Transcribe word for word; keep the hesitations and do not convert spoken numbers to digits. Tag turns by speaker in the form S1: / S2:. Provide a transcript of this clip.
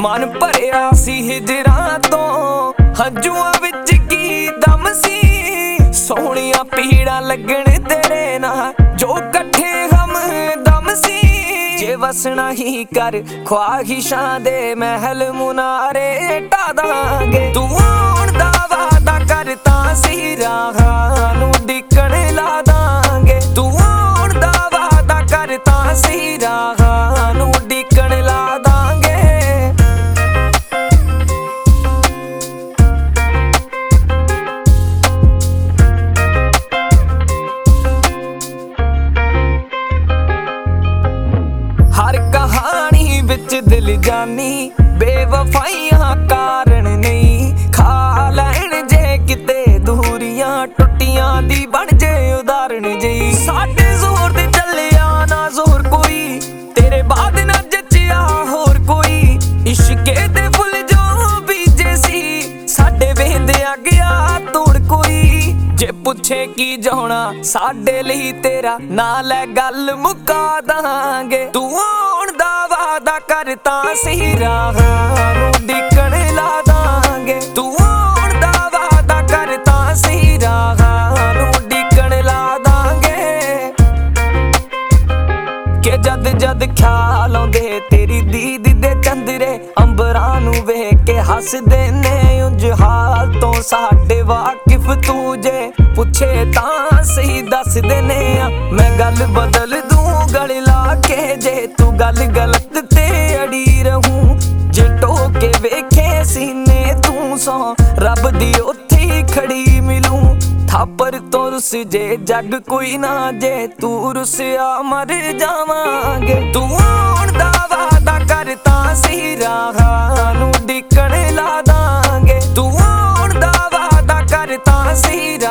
S1: मन भरिया सी हिजरां तो हंजुआं विच की दम सी सोहणिया पीड़ा लगण तेरे नाल जो कट्ठे हम दम सी जे वसना ही कर ख्वाहिशां दे महल मुनारे ढा दांगे तू आउण दा वादा कर तां सी राहां नूं डिकण ला दांगे तू आउण दा वादा कर तां सी राहां नूं डिकण ला दांगे हर कहानी विच दिल जानी बेवफाइयां कारण नहीं खा लैण जे किते दूरियां टुटियां दी बन जे उदाहरण जी साडे जोर ते चलिया ना जोर कोई तेरे बाद ना जचिया होर कोई इश्के दे फुल जो बीजे सी साडे वेंदिया गया तोड़ कोई जे पुछे की जाना साडे लई तेरा नाल है गल मुका दांगे तू आउण दा वादा कर तां सही राहां नूं डिकण ला दांगे तू आउण दा वादा कर तां सही राहां नूं डिकण ला दांगे के जद जद ख्याल आउंदे तेरी दीद दे चंदरे अंबरां नूं वेख के हसदे ने उंज हाल तो साडे वाकिफ तू जे पुछे तां सही दस देने आ मैं गल बदल दूं गल ला के जे तू गल गलत ते अड़ी रहूं जे टोके वेखे सीने तू सौ रब दी ओथे खड़ी मिलूं थापर तो रुस जे जग कोई ना जे तू रुसिया मर जावांगे तू आउण दा वादा कर तां सही राहां नूं डिकण ला दांगे तू आउण दा वादा कर तां सही